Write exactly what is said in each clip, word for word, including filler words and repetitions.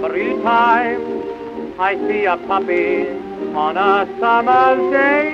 Every time I see a puppy on a summer's day,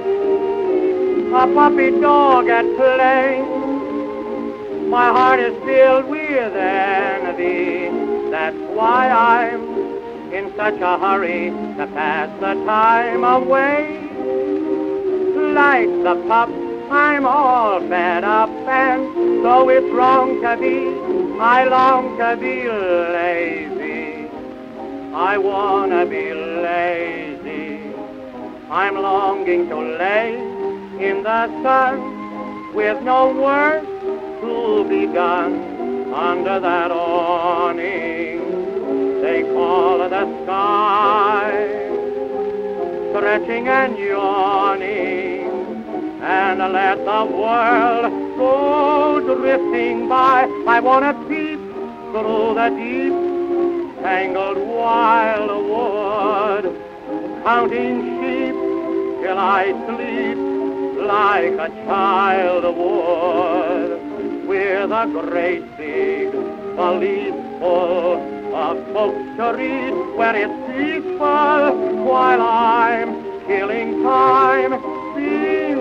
a puppy dog at play, my heart is filled with envy. That's why I'm in such a hurry to pass the time away. Like the pup, I'm all fed up, and though it's wrong to be, I long to be lazy. I wanna be lazy. I'm longing to lay in the sun with no work to be done under that awning they call the sky, stretching and yawning, and let the world go drifting by. I wanna peep through the deep, tangled wild wood, counting sheep till I sleep like a child would, with a great big valise full of books to read when it's peaceful, while I'm killing time being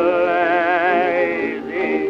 lazy.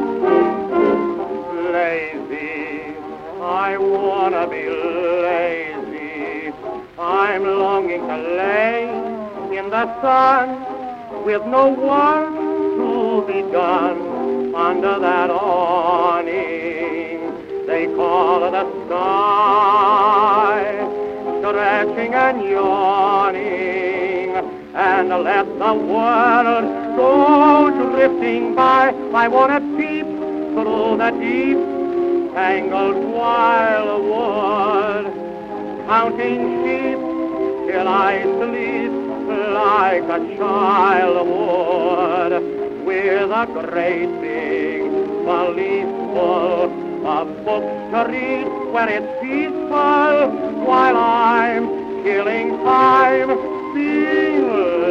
Lazy, I wanna be lazy. I'm longing to lay in the sun with no work to be done under that awning they call the sky, stretching and yawning, and let the world go drifting by. I wanna peep through the deep, tangled wild wood, counting sheep till I sleep like a child would, with a great big valise full of books to read when it's peaceful, while I'm killing time being